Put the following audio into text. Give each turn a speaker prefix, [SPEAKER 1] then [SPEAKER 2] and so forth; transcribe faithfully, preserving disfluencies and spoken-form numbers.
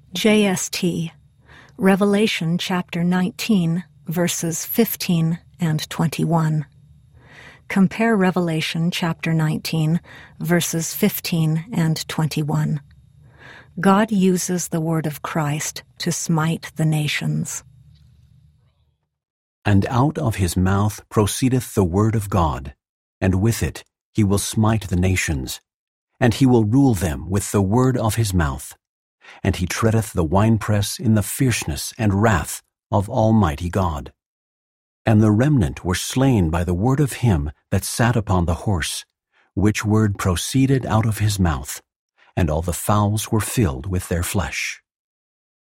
[SPEAKER 1] J S T, Revelation chapter nineteen, verses fifteen and twenty-one. Compare Revelation chapter nineteen, verses fifteen and twenty-one. God uses the word of Christ to smite the nations.
[SPEAKER 2] And out of his mouth proceedeth the word of God, and with it he will smite the nations, and he will rule them with the word of his mouth. And he treadeth the winepress in the fierceness and wrath of Almighty God. And the remnant were slain by the word of him that sat upon the horse, which word proceeded out of his mouth, and all the fowls were filled with their flesh.